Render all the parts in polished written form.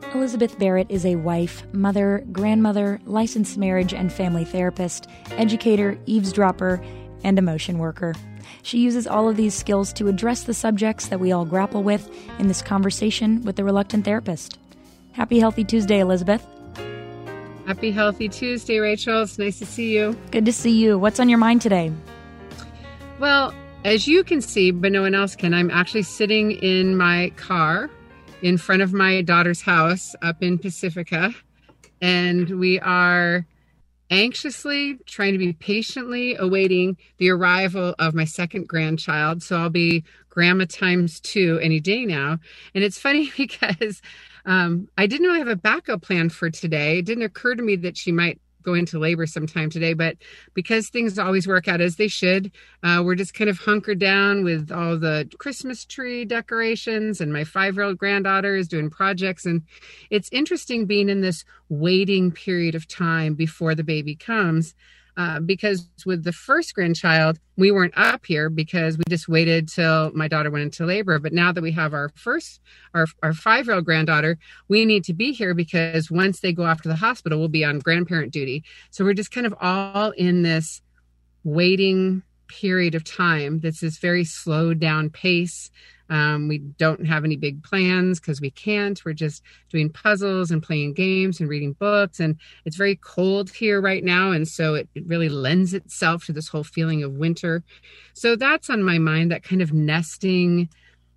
Elizabeth Barrett is a wife, mother, grandmother, licensed marriage and family therapist, educator, eavesdropper, and emotion worker. She uses all of these skills to address the subjects that we all grapple with in this conversation with the reluctant therapist. Happy Healthy Tuesday, Elizabeth. Happy Healthy Tuesday, Rachel. It's nice to see you. Good to see you. What's on your mind today? Well, as you can see, but no one else can, I'm actually sitting in my car in front of my daughter's house up in Pacifica, and we are anxiously trying to be patiently awaiting the arrival of my second grandchild. So I'll be grandma times 2 any day now. And it's funny because I didn't know I have a backup plan for today. It didn't occur to me that she might go into labor sometime today, but because things always work out as they should, we're just kind of hunkered down with all the Christmas tree decorations, and my 5-year-old granddaughter is doing projects. And it's interesting being in this waiting period of time before the baby comes, because with the first grandchild, we weren't up here because we just waited till my daughter went into labor. But now that we have our 5-year-old granddaughter, we need to be here because once they go off to the hospital, we'll be on grandparent duty. So we're just kind of all in this waiting period of time. That's this very slowed down pace. We don't have any big plans because we can't. We're just doing puzzles and playing games and reading books. And it's very cold here right now. And so it really lends itself to this whole feeling of winter. So that's on my mind, that kind of nesting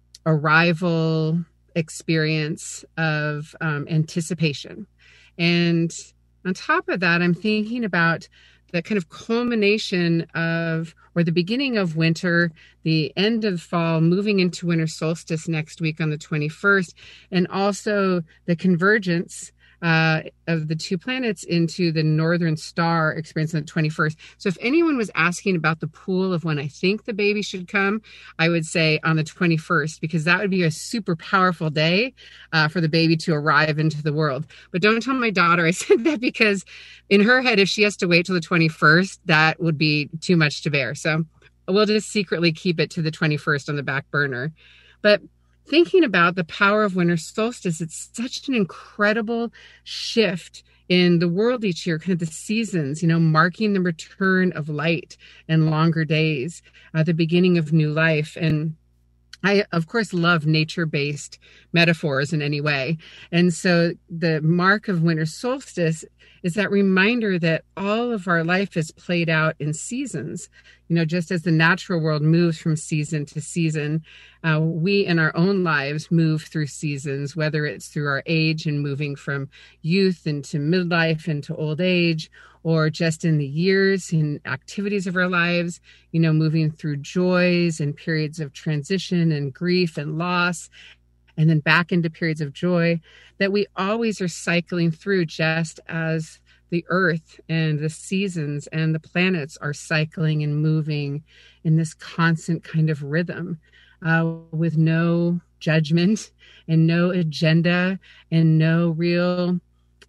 arrival experience of anticipation. And on top of that, I'm thinking about the kind of culmination of, or the beginning of winter, the end of fall, moving into winter solstice next week on the 21st, and also the convergence of the two planets into the northern star experience on the 21st. So if anyone was asking about the pool of when I think the baby should come, I would say on the 21st, because that would be a super powerful day for the baby to arrive into the world. But don't tell my daughter I said that, because in her head, if she has to wait till the 21st, that would be too much to bear. So we'll just secretly keep it to the 21st on the back burner. But thinking about the power of winter solstice, it's such an incredible shift in the world each year, kind of the seasons, marking the return of light and longer days, the beginning of new life. And I, of course, love nature-based metaphors in any way. And so the mark of winter solstice is that reminder that all of our life is played out in seasons. Just as the natural world moves from season to season, we in our own lives move through seasons, whether it's through our age and moving from youth into midlife into old age, or just in the years and activities of our lives, moving through joys and periods of transition and grief and loss, and then back into periods of joy, that we always are cycling through, just as the earth and the seasons and the planets are cycling and moving in this constant kind of rhythm, with no judgment and no agenda and no real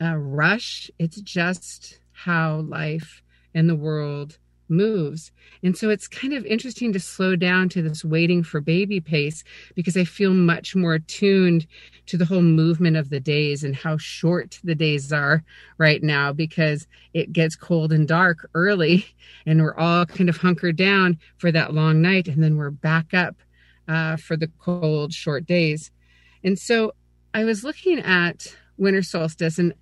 rush. It's just how life and the world moves. And so it's kind of interesting to slow down to this waiting for baby pace, because I feel much more attuned to the whole movement of the days and how short the days are right now, because it gets cold and dark early and we're all kind of hunkered down for that long night. And then we're back up for the cold, short days. And so I was looking at winter solstice, and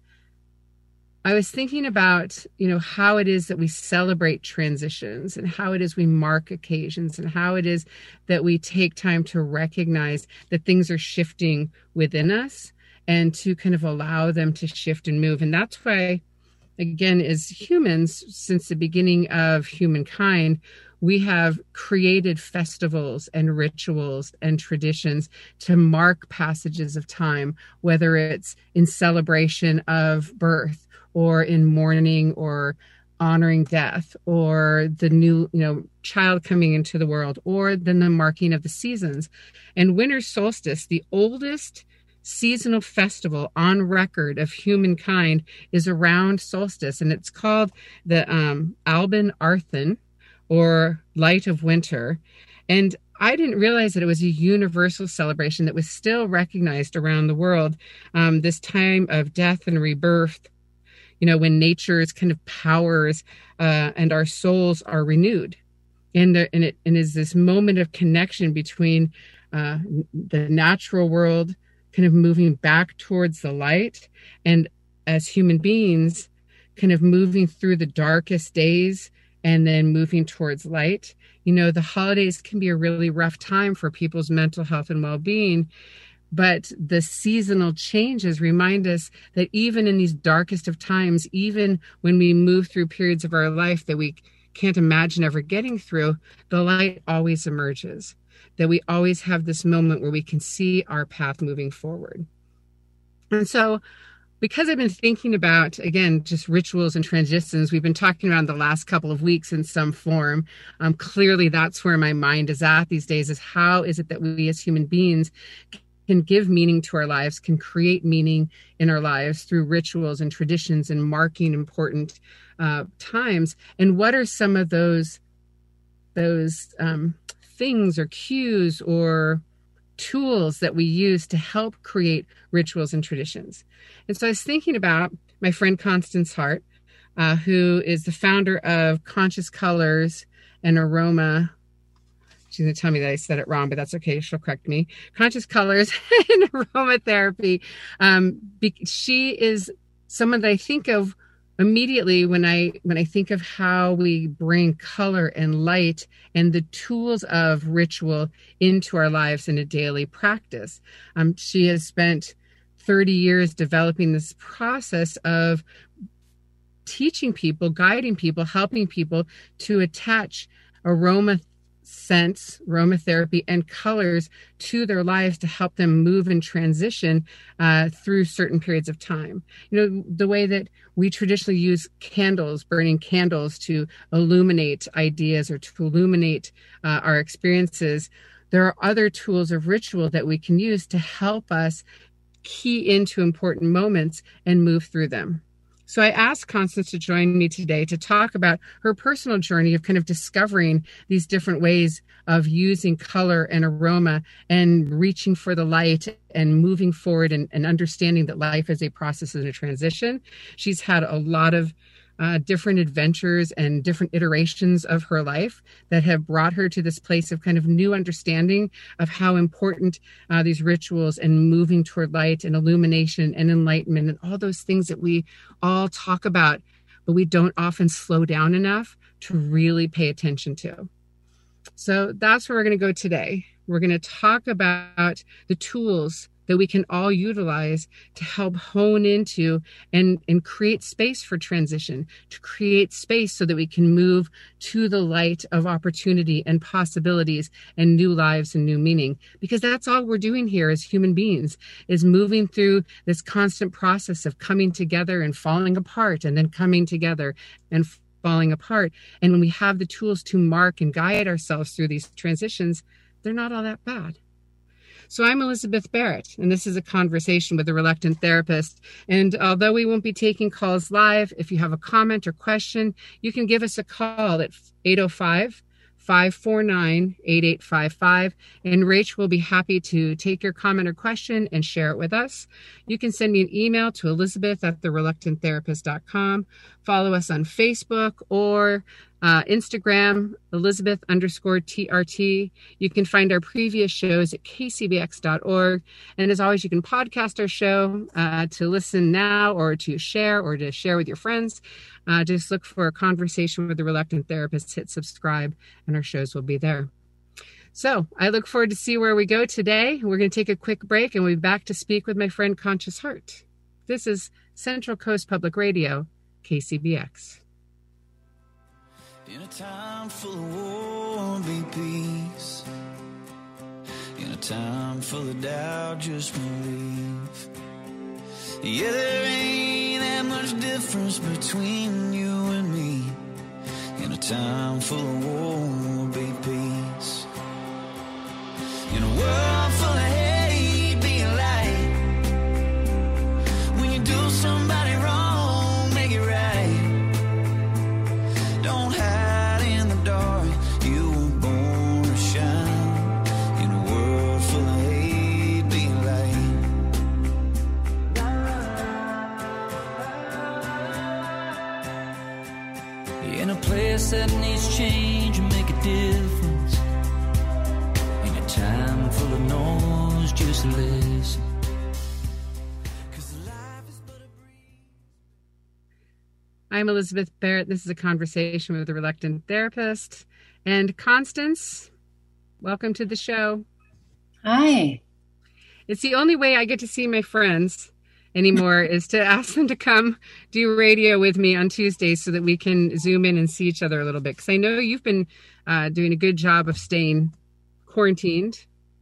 I was thinking about, how it is that we celebrate transitions, and how it is we mark occasions, and how it is that we take time to recognize that things are shifting within us and to kind of allow them to shift and move. And that's why, again, as humans, since the beginning of humankind, we have created festivals and rituals and traditions to mark passages of time, whether it's in celebration of birth, or in mourning, or honoring death, or the new, child coming into the world, or then the marking of the seasons. And winter solstice, the oldest seasonal festival on record of humankind, is around solstice, and it's called the Alban Arthn, or Light of Winter. And I didn't realize that it was a universal celebration that was still recognized around the world. This time of death and rebirth, when nature's kind of powers and our souls are renewed. And it is this moment of connection between the natural world kind of moving back towards the light, and as human beings kind of moving through the darkest days and then moving towards light. The holidays can be a really rough time for people's mental health and well-being, but the seasonal changes remind us that even in these darkest of times, even when we move through periods of our life that we can't imagine ever getting through, the light always emerges, that we always have this moment where we can see our path moving forward. And so, because I've been thinking about, again, just rituals and transitions, we've been talking around the last couple of weeks in some form. Clearly, that's where my mind is at these days, is how is it that we as human beings can give meaning to our lives, can create meaning in our lives through rituals and traditions and marking important times. And what are some of those things or cues or tools that we use to help create rituals and traditions? And so I was thinking about my friend Constance Hart, who is the founder of Conscious Colors and Aroma. She's going to tell me that I said it wrong, but that's okay. She'll correct me. Conscious Colors and Aromatherapy. She is someone that I think of immediately when I think of how we bring color and light and the tools of ritual into our lives in a daily practice. She has spent 30 years developing this process of teaching people, guiding people, helping people to attach aroma scents, aromatherapy, and colors to their lives to help them move and transition through certain periods of time. The way that we traditionally use candles, burning candles to illuminate ideas or to illuminate our experiences, there are other tools of ritual that we can use to help us key into important moments and move through them. So I asked Constance to join me today to talk about her personal journey of kind of discovering these different ways of using color and aroma and reaching for the light and moving forward and understanding that life is a process and a transition. She's had a lot of different adventures and different iterations of her life that have brought her to this place of kind of new understanding of how important these rituals and moving toward light and illumination and enlightenment and all those things that we all talk about, but we don't often slow down enough to really pay attention to. So that's where we're going to go today. We're going to talk about the tools that we can all utilize to help hone into and create space for transition, to create space so that we can move to the light of opportunity and possibilities and new lives and new meaning. Because that's all we're doing here as human beings, is moving through this constant process of coming together and falling apart and then coming together and falling apart. And when we have the tools to mark and guide ourselves through these transitions, they're not all that bad. So I'm Elizabeth Barrett, and this is a conversation with a reluctant therapist. And although we won't be taking calls live, if you have a comment or question, you can give us a call at 805-549-8855, and Rach will be happy to take your comment or question and share it with us. You can send me an email to elizabeth@thereluctanttherapist.com. Follow us on Facebook or Instagram, Elizabeth_TRT. You can find our previous shows at kcbx.org. And as always, you can podcast our show to listen now or to share with your friends. Just look for a conversation with the reluctant therapist, hit subscribe, and our shows will be there. So I look forward to see where we go today. We're going to take a quick break and we'll be back to speak with my friend Conscious Hart. This is Central Coast Public Radio, KCBX. In a time full of war, be peace. In a time full of doubt, just believe. Yeah, there ain't that much difference between you and me. In a time full of war, be peace. In a world full of hate, be a light. When you do somebody wrong, make it right. Don't hide in the dark, you were born to shine. in a place that needs change and make a difference. In a time full of noise, just listen. I'm Elizabeth Barrett. This is a conversation with a reluctant therapist. And Constance, welcome to the show. Hi. It's the only way I get to see my friends anymore is to ask them to come do radio with me on Tuesdays so that we can Zoom in and see each other a little bit. Because I know you've been doing a good job of staying quarantined.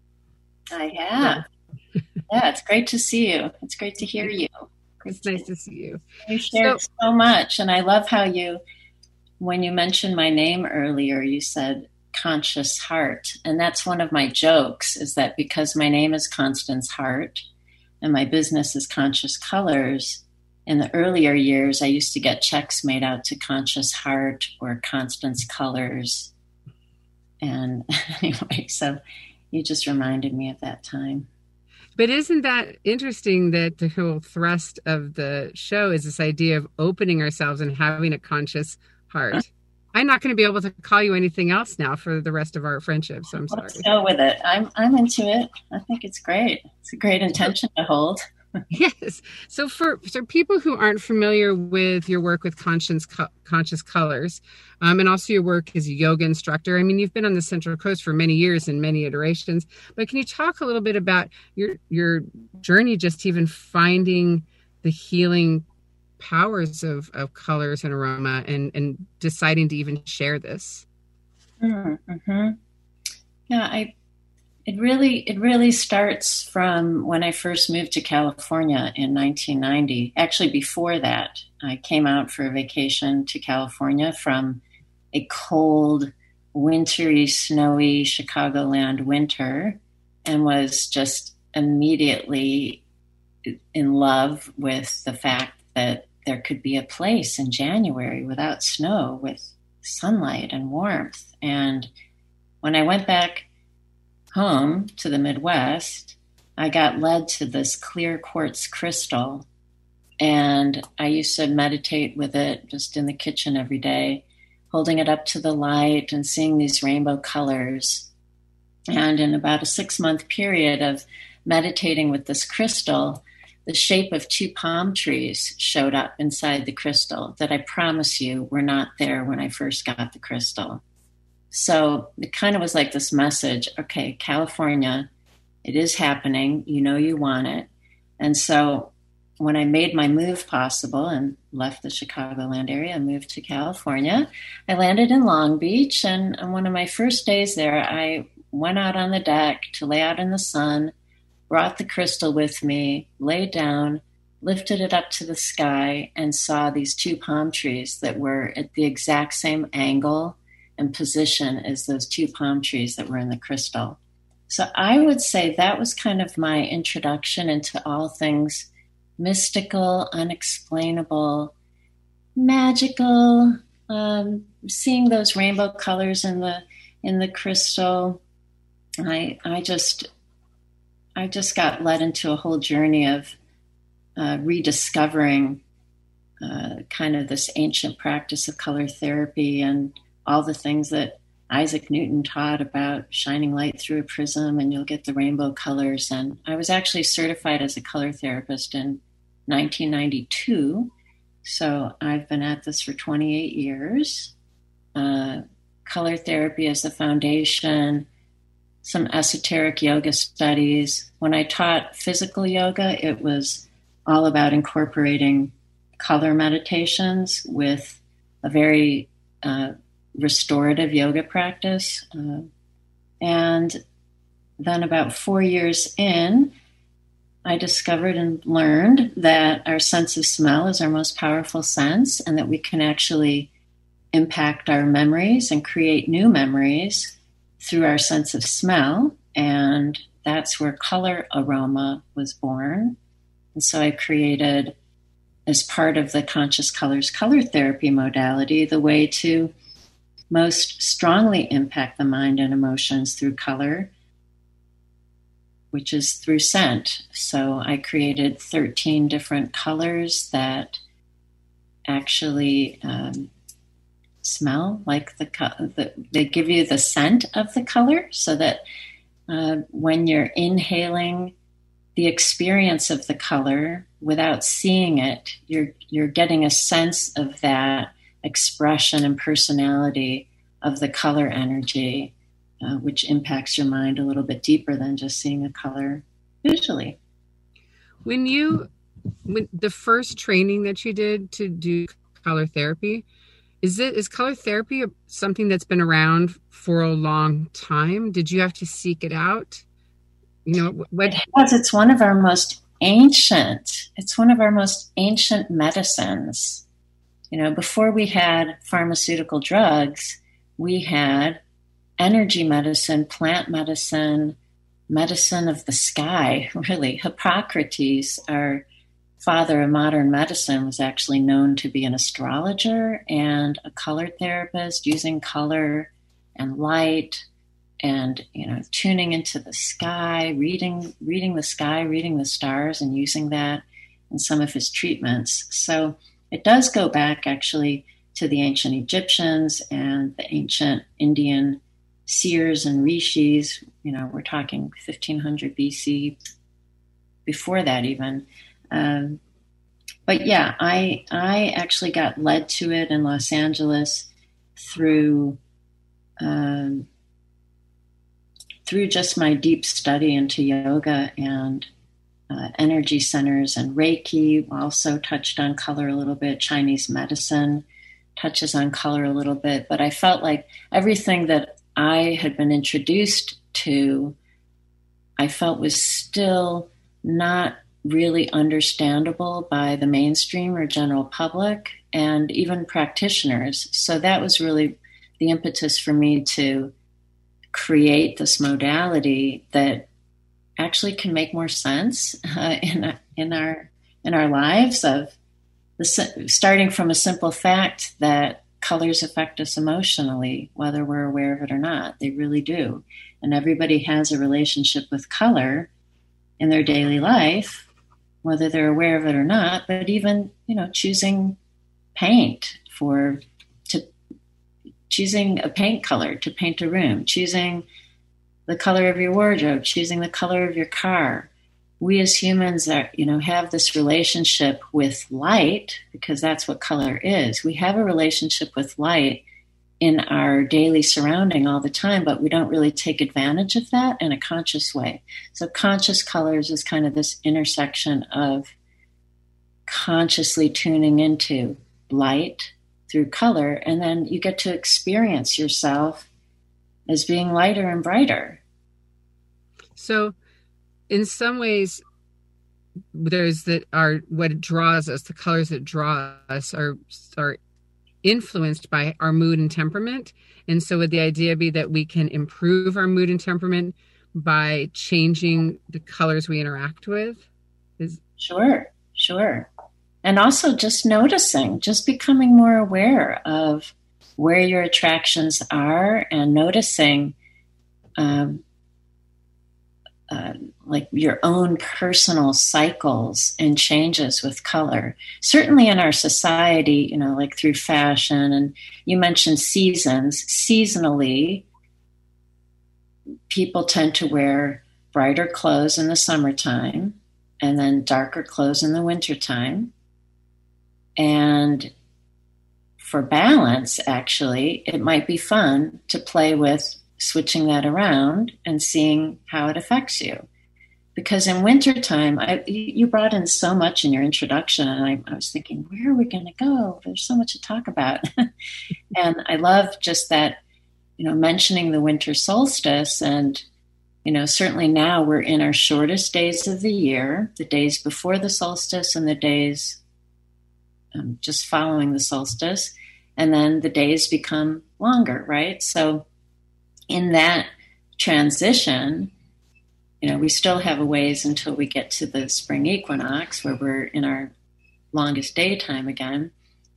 I have. Yeah, it's great to see you. It's great to hear you. It's nice to see you. You shared so much. And I love how when you mentioned my name earlier, you said Conscious Heart. And that's one of my jokes, is that because my name is Constance Hart and my business is Conscious Colors, in the earlier years, I used to get checks made out to Conscious Heart or Constance Colors. And anyway, so you just reminded me of that time. But isn't that interesting that the whole thrust of the show is this idea of opening ourselves and having a conscious heart? I'm not going to be able to call you anything else now for the rest of our friendship, so I'm sorry. Let's go with it. I'm into it. I think it's great. It's a great intention to hold. Yes. So for people who aren't familiar with your work with Conscious Colors, and also your work as a yoga instructor, I mean, you've been on the Central Coast for many years in many iterations, but can you talk a little bit about your journey, just even finding the healing powers of colors and aroma and deciding to even share this? Mm-hmm. Yeah, It really starts from when I first moved to California in 1990. Actually, before that, I came out for a vacation to California from a cold, wintry, snowy Chicagoland winter, and was just immediately in love with the fact that there could be a place in January without snow, with sunlight and warmth. And when I went back home to the Midwest, I got led to this clear quartz crystal, and I used to meditate with it just in the kitchen every day, holding it up to the light and seeing these rainbow colors. And in about a 6-month period of meditating with this crystal, the shape of 2 palm trees showed up inside the crystal that I promise you were not there when I first got the crystal. So it kind of was like this message, okay, California, it is happening. You know you want it. And so when I made my move possible and left the Chicagoland area and moved to California, I landed in Long Beach. And on one of my first days there, I went out on the deck to lay out in the sun, brought the crystal with me, laid down, lifted it up to the sky, and saw these 2 palm trees that were at the exact same angle and position as those 2 palm trees that were in the crystal. So I would say that was kind of my introduction into all things mystical, unexplainable, magical, seeing those rainbow colors in the crystal. I just got led into a whole journey of rediscovering kind of this ancient practice of color therapy and all the things that Isaac Newton taught about shining light through a prism and you'll get the rainbow colors. And I was actually certified as a color therapist in 1992. So I've been at this for 28 years. Color therapy as the foundation, some esoteric yoga studies. When I taught physical yoga, it was all about incorporating color meditations with a very restorative yoga practice. And then about 4 years in, I discovered and learned that our sense of smell is our most powerful sense and that we can actually impact our memories and create new memories through our sense of smell. And that's where color aroma was born. And so I created, as part of the Conscious Colors color therapy modality, the way to most strongly impact the mind and emotions through color, which is through scent. So I created 13 different colors that actually smell, like they give you the scent of the color, so that when you're inhaling the experience of the color without seeing it, you're getting a sense of that expression and personality of the color energy, which impacts your mind a little bit deeper than just seeing a color visually. When the first training that you did to do color therapy, is color therapy something that's been around for a long time? Did you have to seek it out? It's one of our most ancient. It's one of our most ancient medicines. Before we had pharmaceutical drugs, we had energy medicine, plant medicine, medicine of the sky, really. Hippocrates, our father of modern medicine, was actually known to be an astrologer and a color therapist, using color and light and, tuning into the sky, reading the sky, reading the stars, and using that in some of his treatments. So it does go back actually to the ancient Egyptians and the ancient Indian seers and rishis. We're talking 1500 BC, before that even. But yeah, I actually got led to it in Los Angeles through just my deep study into yoga and energy centers, and Reiki also touched on color a little bit. Chinese medicine touches on color a little bit, but I felt like everything that I had been introduced to, I felt was still not really understandable by the mainstream or general public and even practitioners. So that was really the impetus for me to create this modality that actually can make more sense in our lives, of starting from a simple fact that colors affect us emotionally, whether we're aware of it or not. They really do. And everybody has a relationship with color in their daily life, whether they're aware of it or not. But even, choosing paint choosing a paint color to paint a room, choosing the color of your wardrobe, choosing the color of your car. We as humans are, have this relationship with light, because that's what color is. We have a relationship with light in our daily surrounding all the time, but we don't really take advantage of that in a conscious way. So conscious colors is kind of this intersection of consciously tuning into light through color, and then you get to experience yourself as being lighter and brighter. So in some ways, there's what draws us, the colors that draw us are influenced by our mood and temperament. And so would the idea be that we can improve our mood and temperament by changing the colors we interact with? Sure. And also just noticing, just becoming more aware of where your attractions are, and noticing like your own personal cycles and changes with color. Certainly in our society, like through fashion, and you mentioned seasons. Seasonally, people tend to wear brighter clothes in the summertime and then darker clothes in the wintertime. And for balance, actually, it might be fun to play with switching that around and seeing how it affects you. Because in wintertime, you brought in so much in your introduction, and I was thinking, where are we going to go? There's so much to talk about. And I love just that, mentioning the winter solstice. And, certainly now we're in our shortest days of the year, the days before the solstice and the days just following the solstice. And then the days become longer, right? So in that transition, we still have a ways until we get to the spring equinox, where we're in our longest daytime again.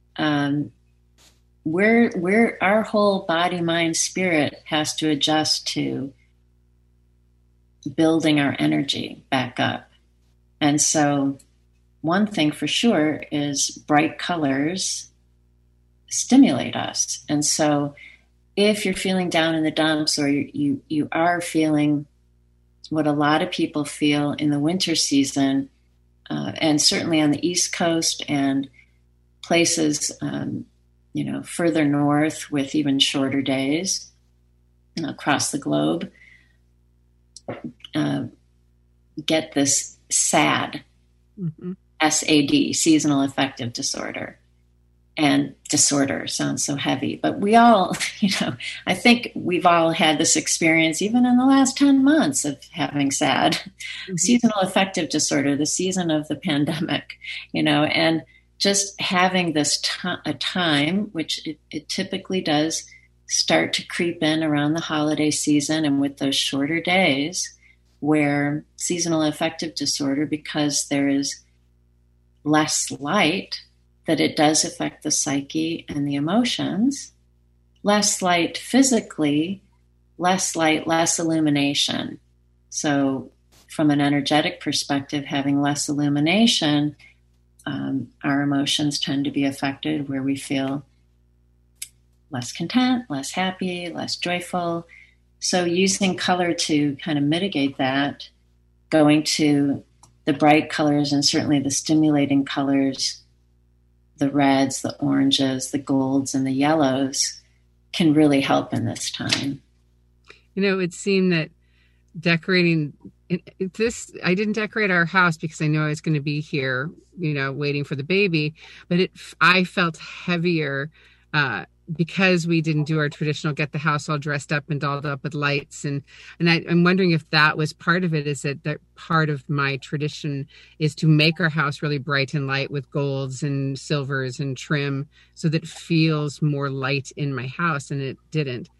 Our whole body, mind, spirit has to adjust to building our energy back up. And so one thing for sure is bright colors stimulate us. And so if you're feeling down in the dumps, or you are feeling what a lot of people feel in the winter season, and certainly on the East Coast and places, further north with even shorter days across the globe, get this SAD, SAD, seasonal affective disorder. And disorder sounds so heavy, but we all, I think we've all had this experience even in the last 10 months of having SAD, seasonal affective disorder, the season of the pandemic, and just having this a time, which it typically does start to creep in around the holiday season, and with those shorter days where seasonal affective disorder, because there is less light, that it does affect the psyche and the emotions. Less light physically, less light, less illumination. So from an energetic perspective, having less illumination, our emotions tend to be affected, where we feel less content, less happy, less joyful. So using color to kind of mitigate that, going to the bright colors and certainly the stimulating colors, the reds, the oranges, the golds, and the yellows, can really help in this time. It seemed that decorating this, I didn't decorate our house because I knew I was going to be here, waiting for the baby, but I felt heavier because we didn't do our traditional get the house all dressed up and dolled up with lights. And I'm wondering if that was part of it, is that part of my tradition is to make our house really bright and light with golds and silvers and trim, so that it feels more light in my house, and it didn't.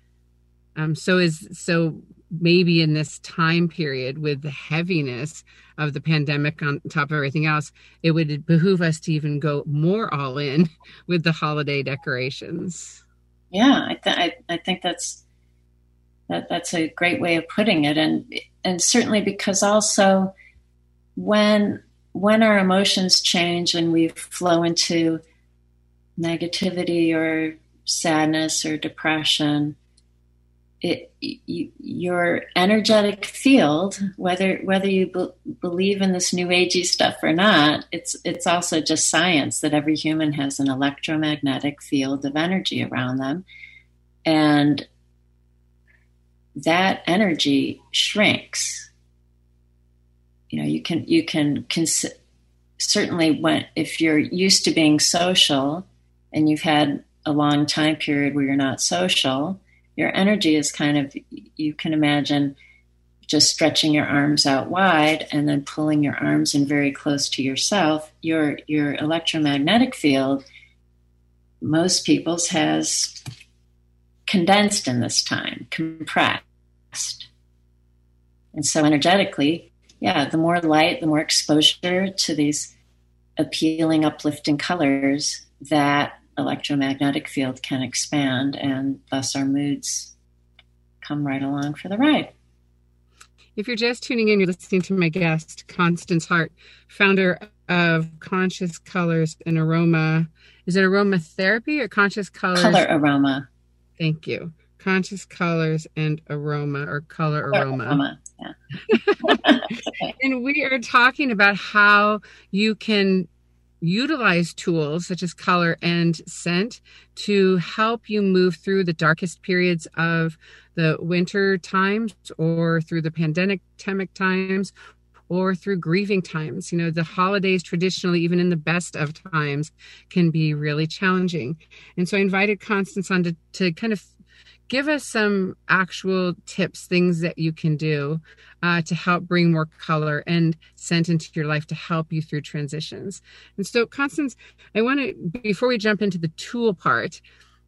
So maybe in this time period, with the heaviness of the pandemic on top of everything else, it would behoove us to even go more all in with the holiday decorations. Yeah, I think that's a great way of putting it, and certainly because also when our emotions change and we flow into negativity or sadness or depression, your energetic field, whether you believe in this new agey stuff or not, it's also just science that every human has an electromagnetic field of energy around them, and that energy shrinks. You can certainly, if you're used to being social and you've had a long time period where you're not social, your energy is kind of, you can imagine just stretching your arms out wide and then pulling your arms in very close to yourself. Your electromagnetic field, most people's, has condensed in this time, compressed. And so energetically, the more light, the more exposure to these appealing, uplifting colors, that electromagnetic field can expand, and thus our moods come right along for the ride. If you're just tuning in, you're listening to my guest, Constance Hart, founder of Conscious Colors and Aroma. Is it aromatherapy or Conscious Colors? Color Aroma. Thank you. Conscious Colors and Aroma, or Color Aroma. Yeah. And we are talking about how you can utilize tools such as color and scent to help you move through the darkest periods of the winter times, or through the pandemic times, or through grieving times. The holidays traditionally, even in the best of times, can be really challenging. And so I invited Constance on to kind of give us some actual tips, things that you can do to help bring more color and scent into your life to help you through transitions. And so, Constance, I want to, before we jump into the tool part,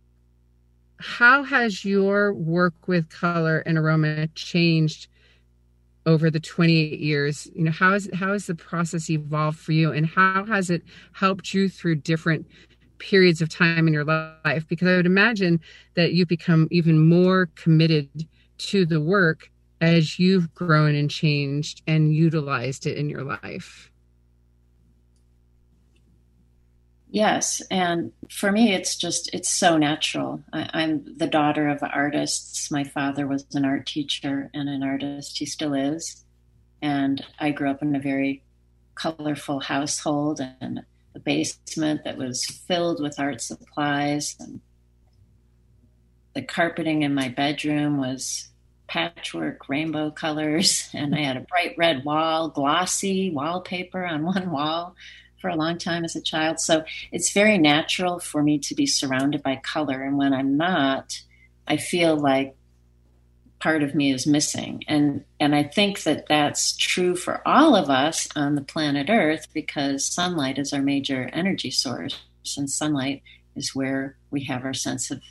how has your work with color and aroma changed over the 28 years? How has the process evolved for you, and how has it helped you through different periods of time in your life? Because I would imagine that you've become even more committed to the work as you've grown and changed and utilized it in your life. Yes. And for me, it's so natural. I'm the daughter of artists. My father was an art teacher and an artist. He still is. And I grew up in a very colorful household and a basement that was filled with art supplies. And the carpeting in my bedroom was patchwork rainbow colors. And I had a bright red wall, glossy wallpaper on one wall for a long time as a child. So it's very natural for me to be surrounded by color. And when I'm not, I feel like part of me is missing. And I think that that's true for all of us on the planet Earth, because sunlight is our major energy source. And sunlight is where we have our sense of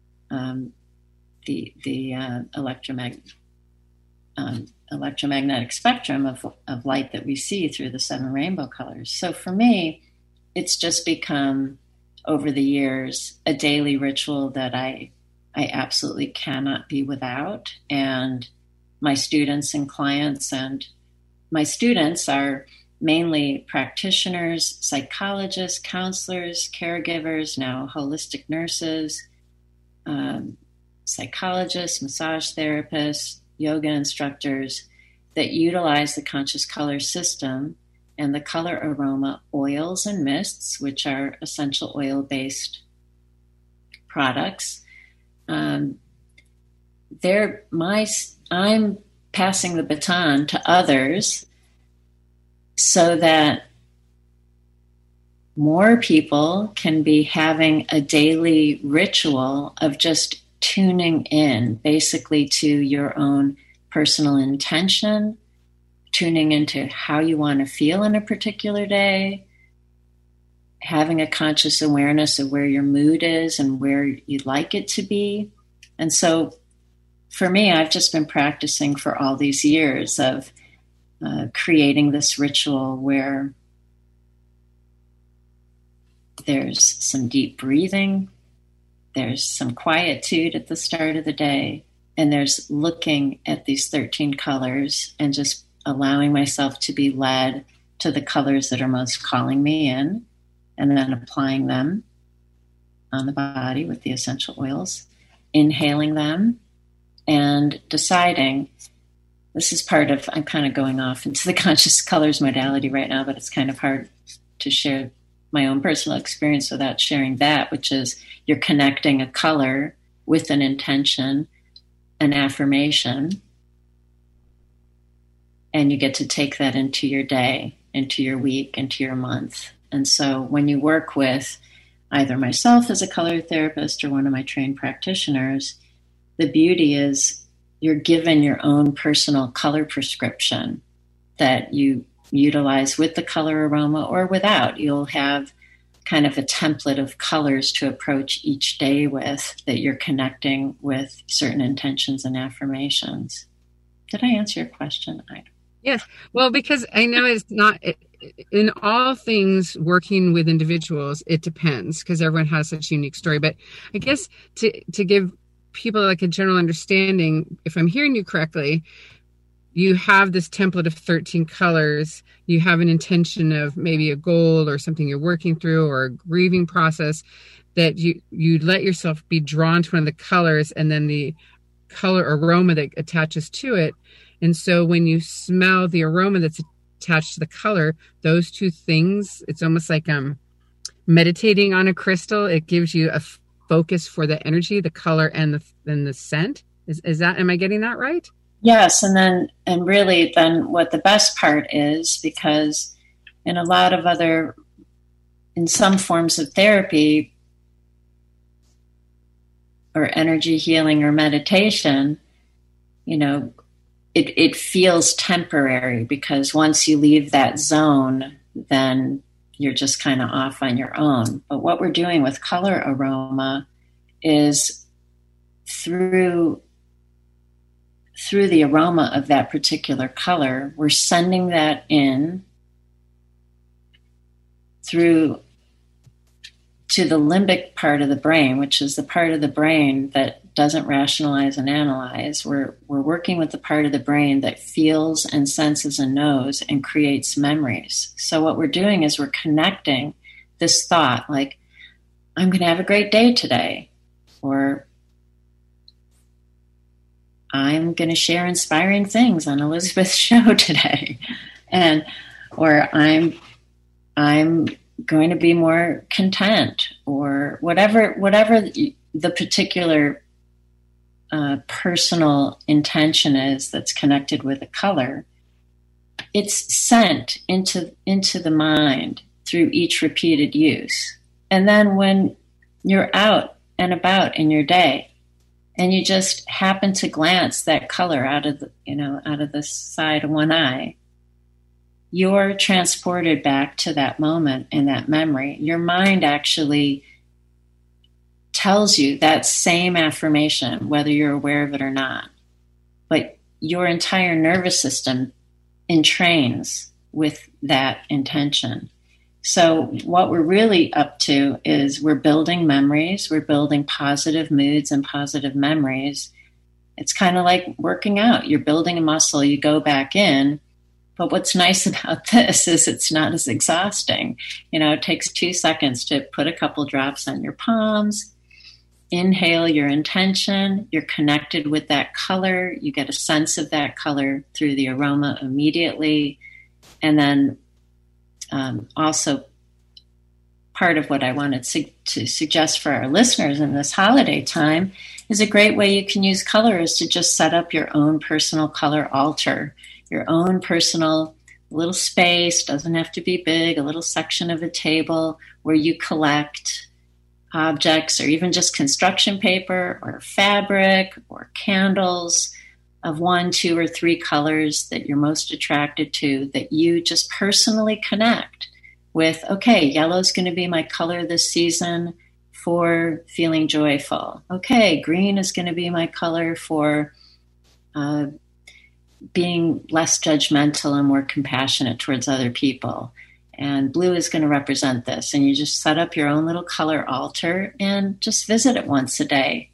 the electromagnetic spectrum of light that we see through the 7 rainbow colors. So for me, it's just become, over the years, a daily ritual that I absolutely cannot be without. And my students and clients, and my students are mainly practitioners, psychologists, counselors, caregivers, now holistic nurses, psychologists, massage therapists, yoga instructors that utilize the conscious color system and the color aroma oils and mists, which are essential oil-based products. I'm passing the baton to others so that more people can be having a daily ritual of just tuning in basically to your own personal intention, tuning into how you want to feel in a particular day, having a conscious awareness of where your mood is and where you'd like it to be. And so for me, I've just been practicing for all these years of creating this ritual where there's some deep breathing, there's some quietude at the start of the day, and there's looking at these 13 colors and just allowing myself to be led to the colors that are most calling me in, and then applying them on the body with the essential oils, inhaling them, and deciding, this is part of, I'm kind of going off into the conscious colors modality right now, but it's kind of hard to share my own personal experience without sharing that, which is you're connecting a color with an intention, an affirmation, and you get to take that into your day, into your week, into your month. And so when you work with either myself as a color therapist or one of my trained practitioners, the beauty is you're given your own personal color prescription that you utilize with the color aroma or without. You'll have kind of a template of colors to approach each day with, that you're connecting with certain intentions and affirmations. Did I answer your question? Yes. Well, because I know it's not, in all things working with individuals, it depends, because everyone has such a unique story. But I guess to give people like a general understanding, if I'm hearing you correctly, you have this template of 13 colors. You have an intention of maybe a goal or something you're working through or a grieving process, that you let yourself be drawn to one of the colors, and then the color aroma that attaches to it. And so when you smell the aroma that's attached to the color, those two things, it's almost like meditating on a crystal. It gives you a focus for the energy, the color, and the scent. Is that, am I getting that right? Yes. And really what the best part is, because in some forms of therapy or energy healing or meditation, it feels temporary, because once you leave that zone, then you're just kind of off on your own. But what we're doing with color aroma is through the aroma of that particular color, we're sending that in through to the limbic part of the brain, which is the part of the brain that doesn't rationalize and analyze. We're working with the part of the brain that feels and senses and knows and creates memories. So what we're doing is we're connecting this thought, like, I'm going to have a great day today, or I'm going to share inspiring things on Elizabeth's show today, or I'm going to be more content, or whatever the particular personal intention is that's connected with a color. It's sent into the mind through each repeated use. And then when you're out and about in your day, and you just happen to glance that color out of the side of one eye, you're transported back to that moment and that memory. Your mind actually tells you that same affirmation, whether you're aware of it or not. But your entire nervous system entrains with that intention. So what we're really up to is we're building memories, we're building positive moods and positive memories. It's kind of like working out. You're building a muscle, you go back in. But what's nice about this is it's not as exhausting. It takes 2 seconds to put a couple drops on your palms, inhale your intention, you're connected with that color, you get a sense of that color through the aroma immediately, and then also, part of what I wanted to suggest for our listeners in this holiday time is a great way you can use color is to just set up your own personal color altar, your own personal little space, doesn't have to be big, a little section of a table where you collect objects or even just construction paper or fabric or candles of 1, 2, or 3 colors that you're most attracted to, that you just personally connect with. Okay, yellow's going to be my color this season for feeling joyful. Okay, green is going to be my color for being less judgmental and more compassionate towards other people. And blue is going to represent this. And you just set up your own little color altar and just visit it once a day.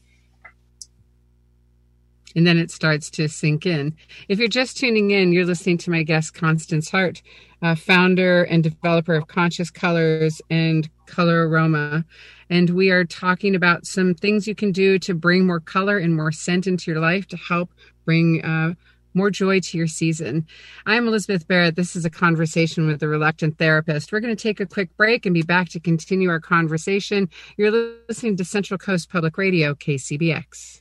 And then it starts to sink in. If you're just tuning in, you're listening to my guest, Constance Hart, founder and developer of Conscious Colors and Color Aroma. And we are talking about some things you can do to bring more color and more scent into your life to help bring more joy to your season. I'm Elizabeth Barrett. This is a conversation with the Reluctant Therapist. We're going to take a quick break and be back to continue our conversation. You're listening to Central Coast Public Radio, KCBX.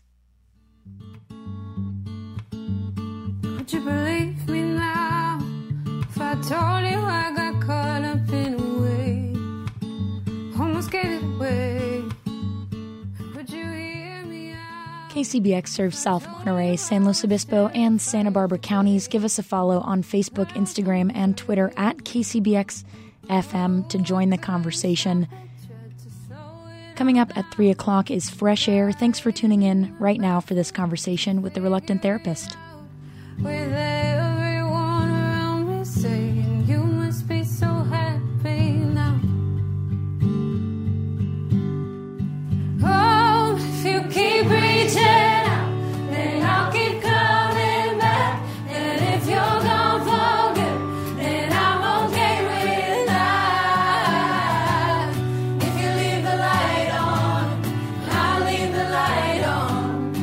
Would you believe me now if I told you I got caught up in a wave? Almost gave it away. Would you hear me out? KCBX serves South Monterey, San Luis Obispo, and Santa Barbara counties. Give us a follow on Facebook, Instagram, and Twitter at KCBX FM to join the conversation. Coming up at 3 o'clock is Fresh Air. Thanks for tuning in right now for this conversation with the Reluctant Therapist. With everyone around me saying you must be so happy now. Oh, if you keep reaching out, then I'll keep coming back. And if you're gone for good, then I'm okay with that. If you leave the light on, I'll leave the light on.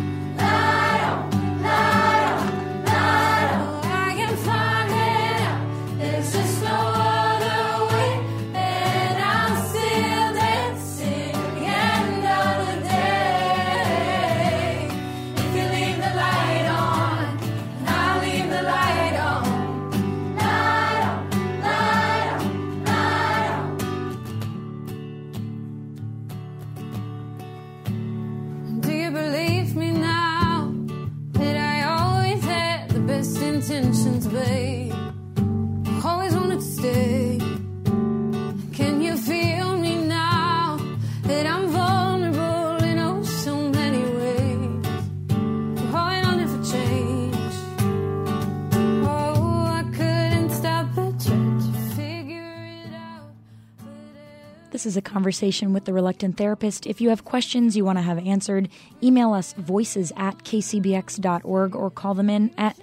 Intentions, babe. Always wanted to stay. Can you feel me now that I'm vulnerable in oh so many ways? Oh, and I'll never change. Oh, I couldn't stop but try to figure it out. This is a conversation with the Reluctant Therapist. If you have questions you want to have answered, email us voices@kcbx.org or call them in at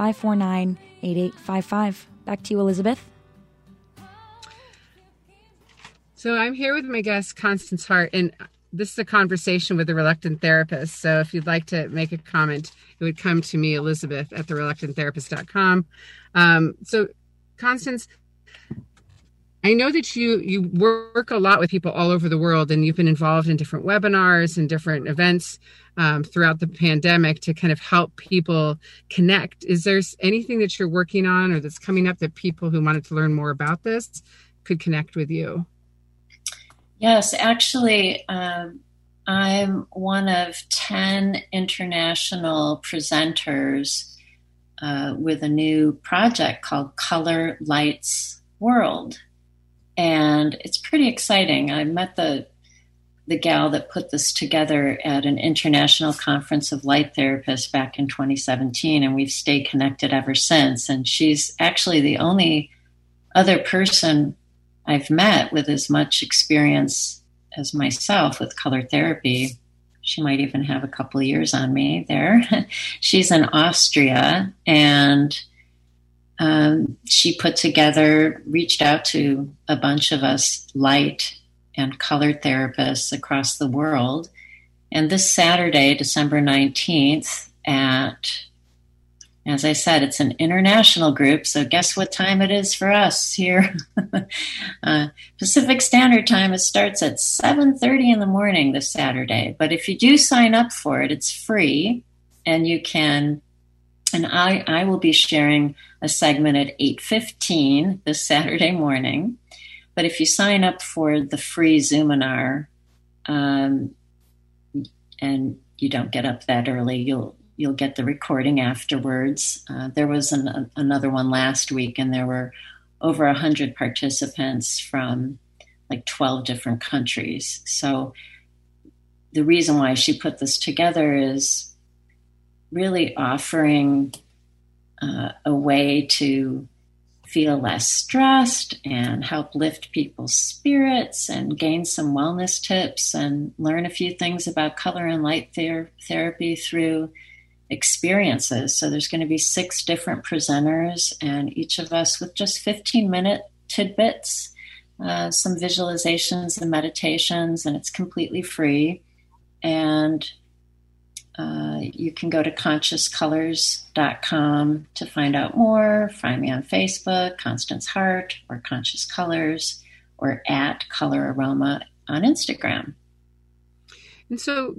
805-549-8855. Back to you, Elizabeth. So I'm here with my guest, Constance Hart, and this is a conversation with a reluctant therapist. So if you'd like to make a comment, it would come to me, Elizabeth, at thereluctanttherapist.com. So Constance, I know that you work a lot with people all over the world, and you've been involved in different webinars and different events throughout the pandemic to kind of help people connect. Is there anything that you're working on or that's coming up that people who wanted to learn more about this could connect with you? Yes, actually, I'm one of 10 international presenters with a new project called Color Lights World. And it's pretty exciting. I met the gal that put this together at an international conference of light therapists back in 2017, and we've stayed connected ever since. And she's actually the only other person I've met with as much experience as myself with color therapy. She might even have a couple of years on me there. She's in Austria, and she reached out to a bunch of us light and color therapists across the world. And this Saturday, December 19th, as I said, it's an international group, so guess what time it is for us here? Pacific Standard Time. It starts at 7:30 in the morning this Saturday. But if you do sign up for it, it's free, and you can, and I will be sharing a segment at 8:15 this Saturday morning. But if you sign up for the free Zoominar, and you don't get up that early, you'll get the recording afterwards. There was another one last week, and there were over 100 participants from like 12 different countries. So the reason why she put this together is really offering a way to feel less stressed and help lift people's spirits and gain some wellness tips and learn a few things about color and light therapy through experiences. So there's going to be 6 different presenters, and each of us with just 15-minute tidbits, some visualizations and meditations, and it's completely free. And you can go to consciouscolors.com to find out more. Find me on Facebook, Constance Hart, or Conscious Colors, or at Color Aroma on Instagram. And so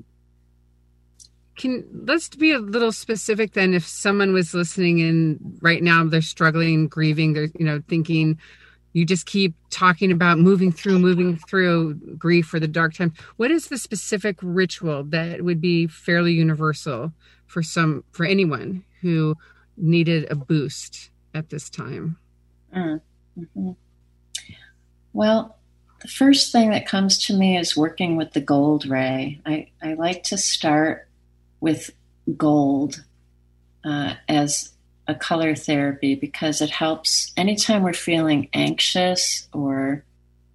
let's be a little specific then. If someone was listening and right now they're struggling, grieving, they're thinking, you just keep talking about moving through grief or the dark time. What is the specific ritual that would be fairly universal for anyone who needed a boost at this time? Mm-hmm. Well, the first thing that comes to me is working with the gold ray. I like to start with gold as a color therapy because it helps anytime we're feeling anxious or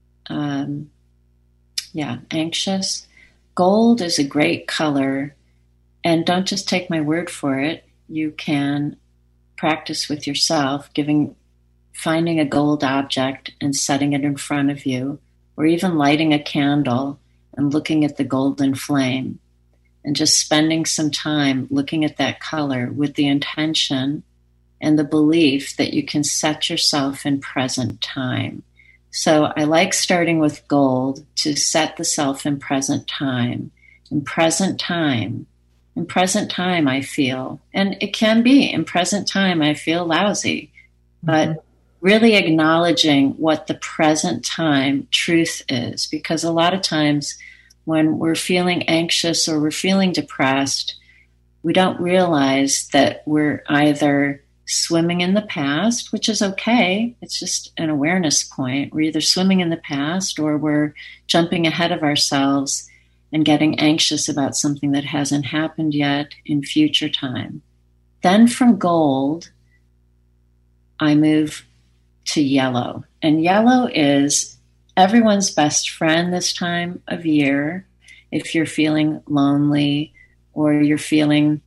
anxious. Gold is a great color, and don't just take my word for it. You can practice with yourself, finding a gold object and setting it in front of you, or even lighting a candle and looking at the golden flame. And just spending some time looking at that color with the intention and the belief that you can set yourself in present time. So I like starting with gold to set the self in present time. In present time, I feel, and it can be, in present time, I feel lousy. But really acknowledging what the present time truth is, because a lot of times when we're feeling anxious or we're feeling depressed, we don't realize that we're either swimming in the past, which is okay. It's just an awareness point. We're either swimming in the past or we're jumping ahead of ourselves and getting anxious about something that hasn't happened yet in future time. Then from gold, I move to yellow. And yellow is everyone's best friend this time of year. If you're feeling lonely or you're feeling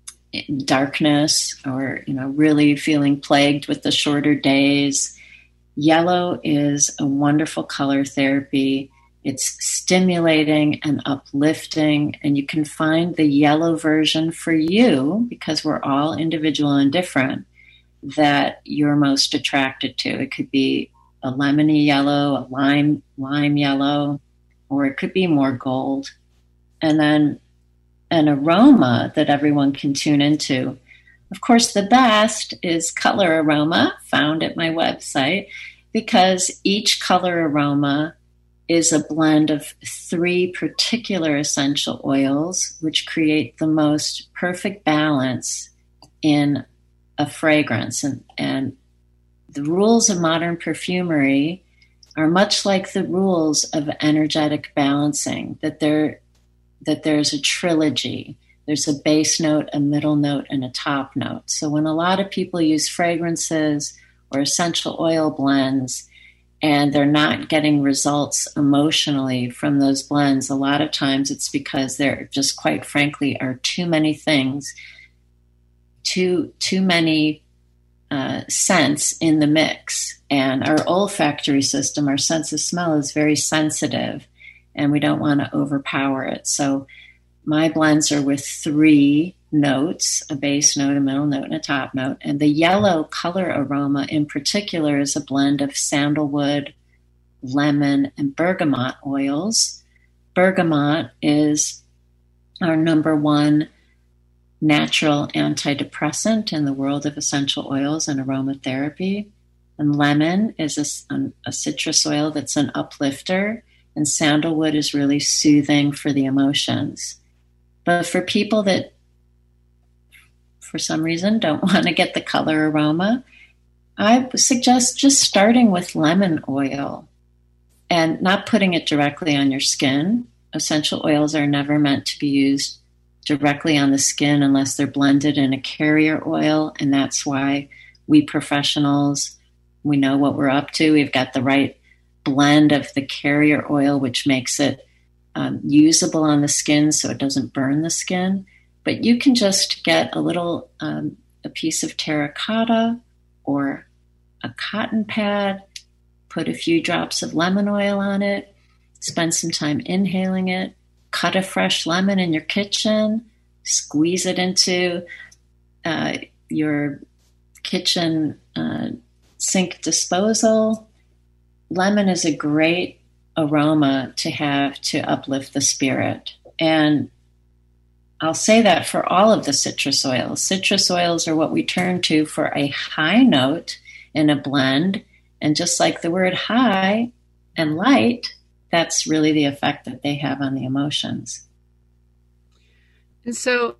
darkness or, really feeling plagued with the shorter days, Yellow is a wonderful color therapy. It's stimulating and uplifting, and you can find the yellow version for you, because we're all individual and different, that you're most attracted to. It could be a lemony yellow, a lime yellow, or it could be more gold. And then an aroma that everyone can tune into. Of course, the best is color aroma, found at my website, because each color aroma is a blend of 3 particular essential oils, which create the most perfect balance in a fragrance. And the rules of modern perfumery are much like the rules of energetic balancing, that there's a trilogy. There's a base note, a middle note, and a top note. So when a lot of people use fragrances or essential oil blends, and they're not getting results emotionally from those blends, a lot of times it's because there just, quite frankly, are too many things, too many scents in the mix. And our olfactory system, our sense of smell, is very sensitive, and we don't want to overpower it. So my blends are with 3 notes, a base note, a middle note, and a top note. And the yellow color aroma in particular is a blend of sandalwood, lemon, and bergamot oils. Bergamot is our number 1 natural antidepressant in the world of essential oils and aromatherapy. And lemon is a citrus oil that's an uplifter, and sandalwood is really soothing for the emotions. But for people that, for some reason, don't want to get the color aroma, I suggest just starting with lemon oil and not putting it directly on your skin. Essential oils are never meant to be used directly on the skin unless they're blended in a carrier oil, and that's why we professionals, we know what we're up to. We've got the right blend of the carrier oil, which makes it usable on the skin so it doesn't burn the skin. But you can just get a piece of terracotta or a cotton pad, put a few drops of lemon oil on it, spend some time inhaling it, cut a fresh lemon in your kitchen, squeeze it into your kitchen sink disposal. Lemon is a great aroma to have to uplift the spirit. And I'll say that for all of the citrus oils. Citrus oils are what we turn to for a high note in a blend. And just like the word high and light, that's really the effect that they have on the emotions. And so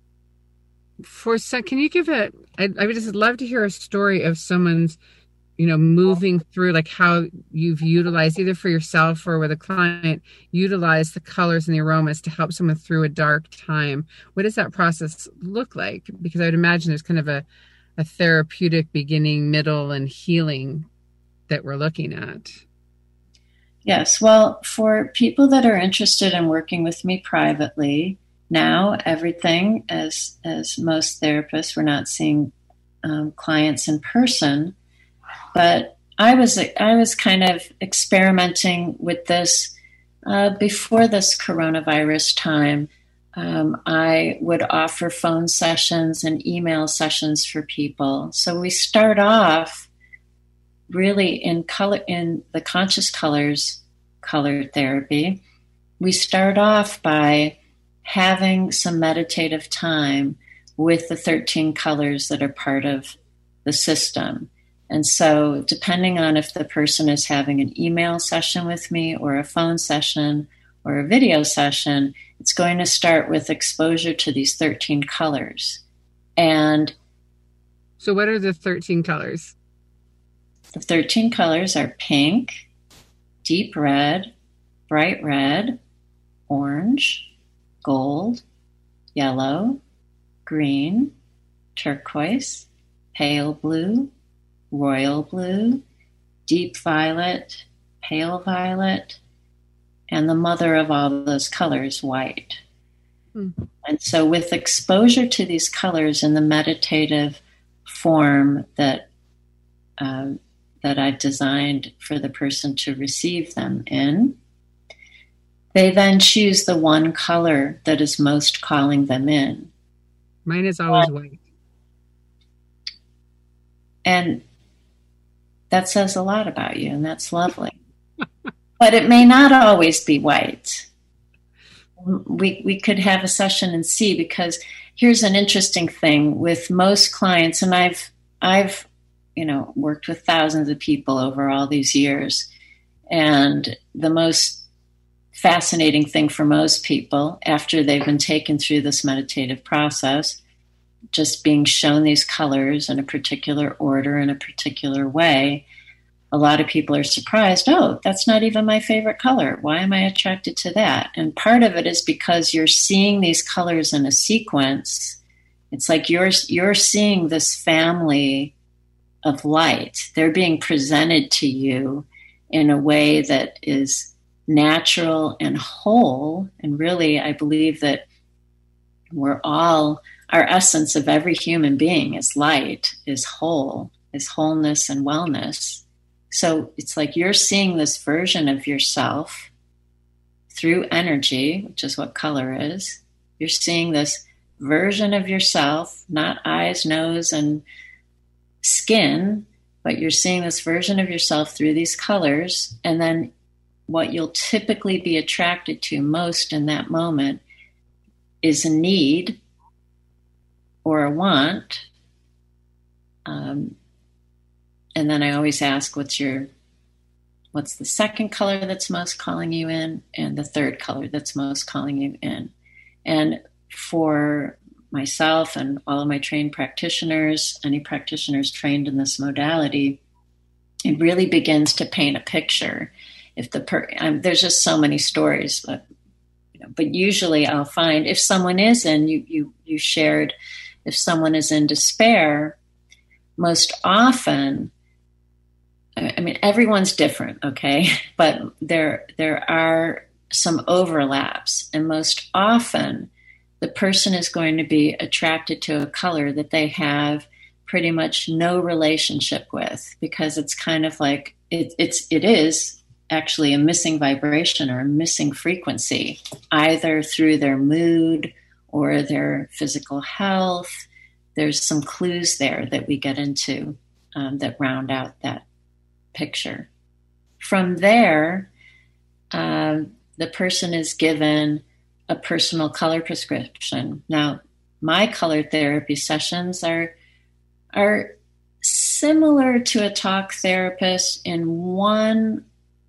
can you give I would just love to hear a story of someone's, moving through, like how you've utilized, either for yourself or with a client, utilize the colors and the aromas to help someone through a dark time. What does that process look like? Because I would imagine there's kind of a therapeutic beginning, middle, and healing that we're looking at. Yes. Well, for people that are interested in working with me privately, now everything, as most therapists, we're not seeing clients in person. But I was kind of experimenting with this before this coronavirus time. I would offer phone sessions and email sessions for people. So we start off really in the conscious colors color therapy. We start off by having some meditative time with the 13 colors that are part of the system. And so depending on if the person is having an email session with me or a phone session or a video session, it's going to start with exposure to these 13 colors. And so what are the 13 colors? The 13 colors are pink, deep red, bright red, orange, gold, yellow, green, turquoise, pale blue, royal blue, deep violet, pale violet, and the mother of all those colors, white. And so with exposure to these colors in the meditative form that that I've designed for the person to receive them in. They then choose the one color that is most calling them in. Mine is always white. And that says a lot about you, and that's lovely. But it may not always be white. We could have a session and see, because here's an interesting thing with most clients, and I've worked with thousands of people over all these years, and the most fascinating thing for most people after they've been taken through this meditative process, just being shown these colors in a particular order in a particular way, a lot of people are surprised, oh, that's not even my favorite color. Why am I attracted to that? And part of it is because you're seeing these colors in a sequence. It's like you're seeing this family of light. They're being presented to you in a way that is natural and whole. And really, I believe that our essence of every human being is light, is whole, is wholeness and wellness. So it's like you're seeing this version of yourself through energy, which is what color is. You're seeing this version of yourself, not eyes, nose, and skin, but you're seeing this version of yourself through these colors. And then what you'll typically be attracted to most in that moment is a need or a want. And then I always ask, what's the second color that's most calling you in, and the third color that's most calling you in. And for myself and all of my trained practitioners, any practitioners trained in this modality, it really begins to paint a picture. If there's just so many stories, but usually I'll find if someone is in, you shared, if someone is in despair, most often, I mean, everyone's different, okay? But there are some overlaps. And most often, the person is going to be attracted to a color that they have pretty much no relationship with, because it's kind of like, it is actually a missing vibration or a missing frequency, either through their mood or their physical health. There's some clues there that we get into that round out that picture. From there, the person is given a personal color prescription. Now, my color therapy sessions are similar to a talk therapist in one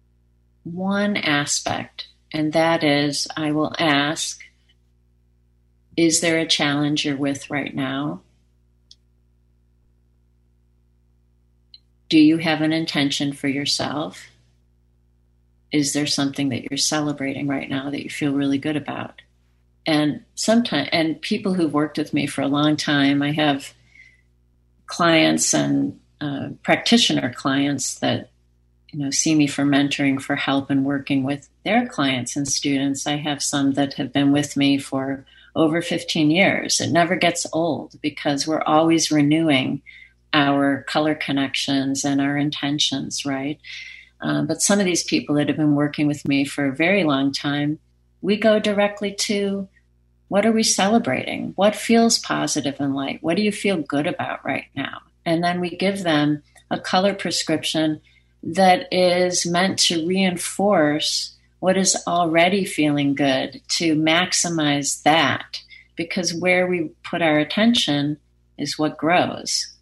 aspect, and that is I will ask, is there a challenge you're with right now? Do you have an intention for yourself? Is there something that you're celebrating right now that you feel really good about? And people who've worked with me for a long time, I have clients and practitioner clients that see me for mentoring, for help and working with their clients and students. I have some that have been with me for over 15 years. It never gets old because we're always renewing our color connections and our intentions, right? But some of these people that have been working with me for a very long time, we go directly to, what are we celebrating? What feels positive and light? What do you feel good about right now? And then we give them a color prescription that is meant to reinforce what is already feeling good, to maximize that, because where we put our attention is what grows.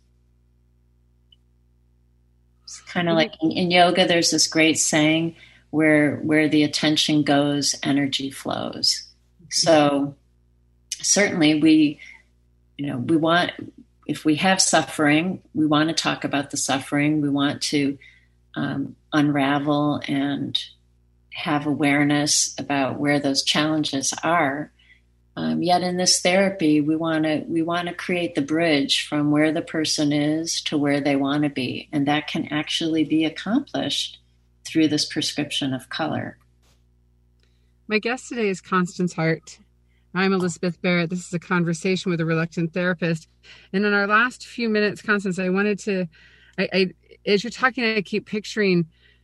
It's kind of like in yoga, there's this great saying where the attention goes, energy flows. So certainly we want, if we have suffering, we want to talk about the suffering. We want to unravel and have awareness about where those challenges are. Yet in this therapy, we want to create the bridge from where the person is to where they want to be, and that can actually be accomplished through this prescription of color. My guest today is Constance Hart. I'm Elizabeth Barrett. This is a conversation with a reluctant therapist. And in our last few minutes, Constance, I wanted to I as you're talking, I keep picturing,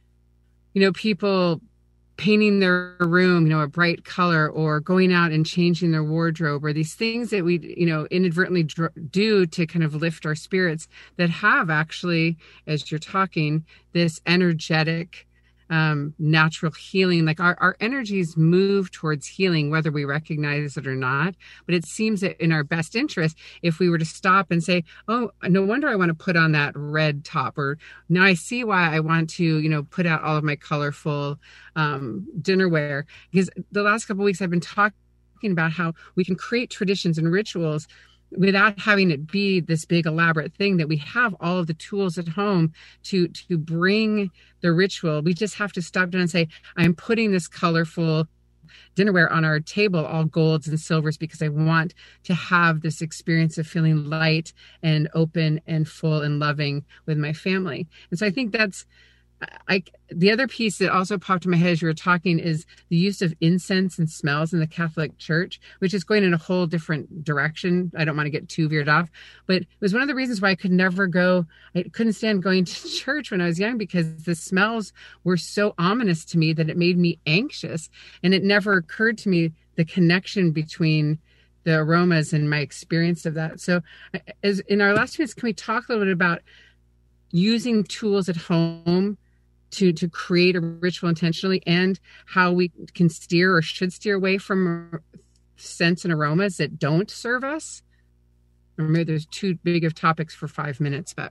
people painting their room, a bright color, or going out and changing their wardrobe, or these things that we, inadvertently do to kind of lift our spirits, that have actually, as you're talking, this energetic, natural healing. Like our energies move towards healing, whether we recognize it or not. But it seems that in our best interest, if we were to stop and say, oh, no wonder I want to put on that red top, or now I see why I want to, put out all of my colorful dinnerware. Because the last couple of weeks I've been talking about how we can create traditions and rituals without having it be this big elaborate thing, that we have all of the tools at home to bring the ritual. We just have to stop down and say, I'm putting this colorful dinnerware on our table, all golds and silvers, because I want to have this experience of feeling light and open and full and loving with my family. And so I think that's, the other piece that also popped in my head as you were talking is the use of incense and smells in the Catholic Church, which is going in a whole different direction. I don't want to get too veered off, but it was one of the reasons why I couldn't stand going to church when I was young, because the smells were so ominous to me that it made me anxious. And it never occurred to me the connection between the aromas and my experience of that. So as in our last 2 minutes, can we talk a little bit about using tools at home to create a ritual intentionally, and how we can steer or should steer away from scents and aromas that don't serve us? Or maybe there's too big of topics for 5 minutes, but.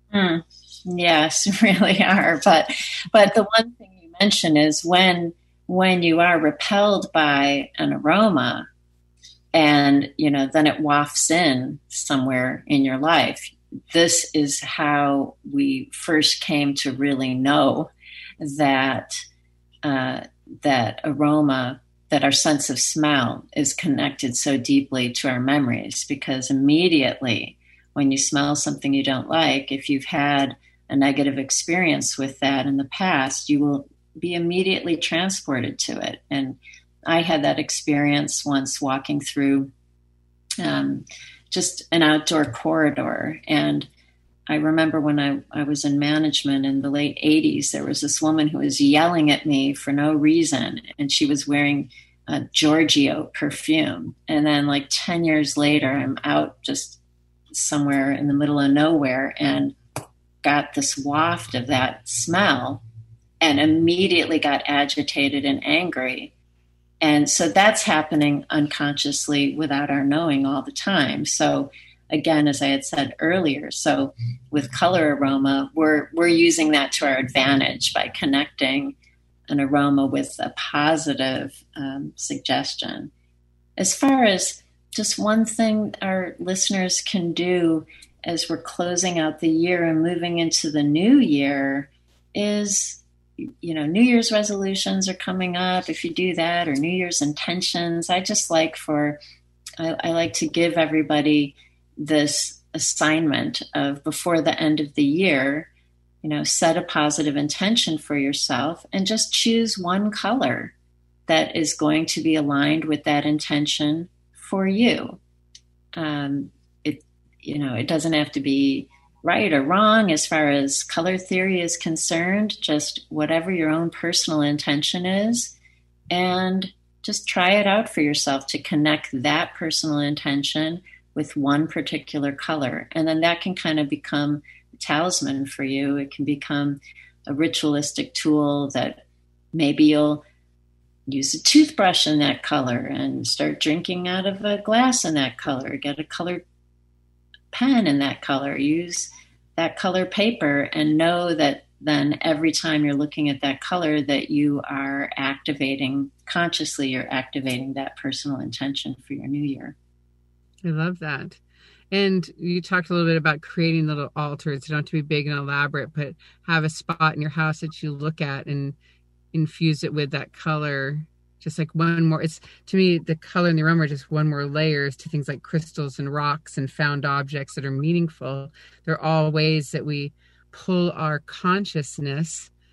Yes, really are. But the one thing you mentioned is when you are repelled by an aroma, and, then it wafts in somewhere in your life. This is how we first came to really know that that aroma, that our sense of smell is connected so deeply to our memories, because immediately when you smell something you don't like, if you've had a negative experience with that in the past, you will be immediately transported to it. And I had that experience once walking through just an outdoor corridor. And I remember when I was in management in the late 80s, there was this woman who was yelling at me for no reason. And she was wearing a Giorgio perfume. And then like 10 years later, I'm out just somewhere in the middle of nowhere and got this waft of that smell and immediately got agitated and angry. And so that's happening unconsciously without our knowing all the time. So again, as I had said earlier, so with color aroma, we're using that to our advantage by connecting an aroma with a positive suggestion. As far as just one thing our listeners can do as we're closing out the year and moving into the new year is, New Year's resolutions are coming up. If you do that, or New Year's intentions, I like to give everybody this assignment of, before the end of the year, set a positive intention for yourself and just choose one color that is going to be aligned with that intention for you. It doesn't have to be right or wrong as far as color theory is concerned, just whatever your own personal intention is, and just try it out for yourself to connect that personal intention with one particular color. And then that can kind of become a talisman for you. It can become a ritualistic tool that maybe you'll use a toothbrush in that color and start drinking out of a glass in that color, get a colored pen in that color, use that color paper, and know that then every time you're looking at that color that you are consciously you're activating that personal intention for your new year. I love that. And you talked a little bit about creating little altars. They don't have to be big and elaborate, but have a spot in your house that you look at and infuse it with that color. Just like one more, it's, to me, the color and the aroma are just one more layers to things like crystals and rocks and found objects that are meaningful. They're all ways that we pull our consciousness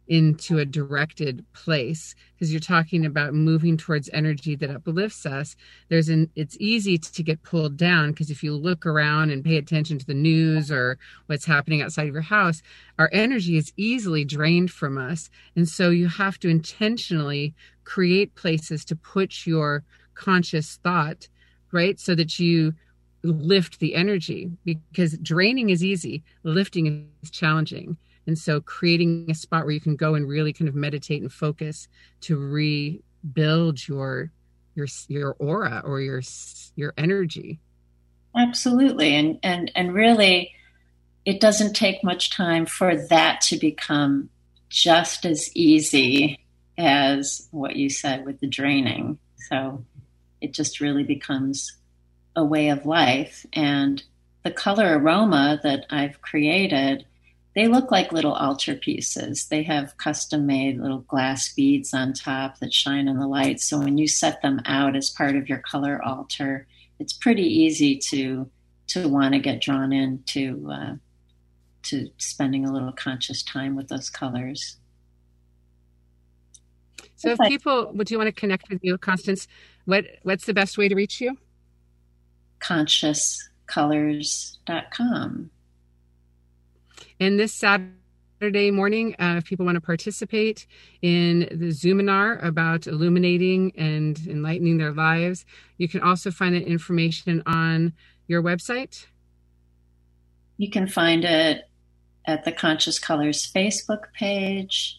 into a directed place, because you're talking about moving towards energy that uplifts us. It's easy to get pulled down, because if you look around and pay attention to the news or what's happening outside of your house, our energy is easily drained from us. And so you have to intentionally create places to put your conscious thought, right? So that you lift the energy, because draining is easy, lifting is challenging. And so creating a spot where you can go and really kind of meditate and focus to rebuild your aura or your energy. Absolutely. And really, it doesn't take much time for that to become just as easy as what you said with the draining. So it just really becomes a way of life. And the color aroma that I've created, they look like little altar pieces. They have custom made little glass beads on top that shine in the light. So when you set them out as part of your color altar, it's pretty easy to want to get drawn into to spending a little conscious time with those colors. So if people would you want to connect with you, Constance, what's the best way to reach you? ConsciousColors.com. And this Saturday morning, if people want to participate in the Zoominar about illuminating and enlightening their lives, you can also find that information on your website. You can find it at the Conscious Colors Facebook page.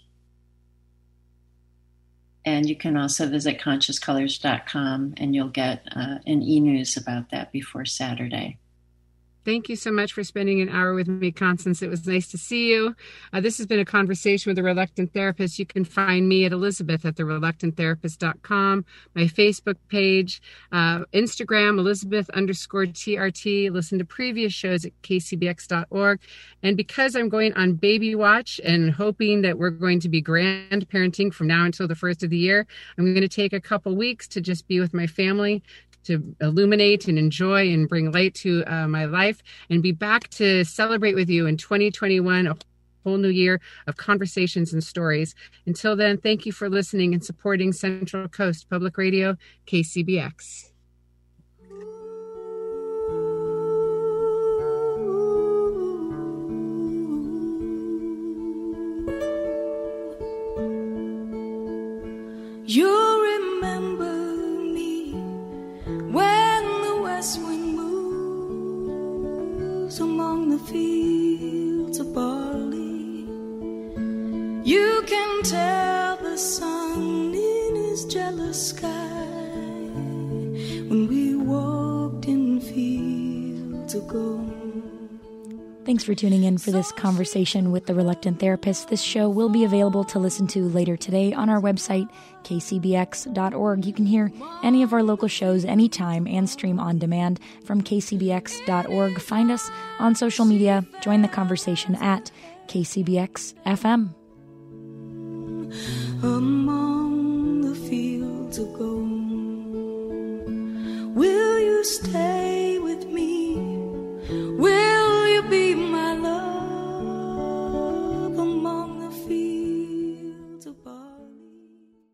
And you can also visit ConsciousColors.com, and you'll get an e-news about that before Saturday. Thank you so much for spending an hour with me, Constance. It was nice to see you. This has been a conversation with a Reluctant Therapist. You can find me at Elizabeth at thereluctanttherapist.com, my Facebook page, Instagram, Elizabeth_TRT. Listen to previous shows at kcbx.org. And because I'm going on baby watch and hoping that we're going to be grandparenting from now until the first of the year, I'm going to take a couple weeks to just be with my family, to illuminate and enjoy and bring light to my life, and be back to celebrate with you in 2021, a whole new year of conversations and stories. Until then, thank you for listening and supporting Central Coast Public Radio, KCBX. You remember me when the west wind moves among the fields of barley. You can tell the sun in his jealous sky when we walked in fields of gold. Thanks for tuning in for this conversation with the Reluctant Therapist. This show will be available to listen to later today on our website, kcbx.org. You can hear any of our local shows anytime and stream on demand from kcbx.org. Find us on social media. Join the conversation at KCBX FM.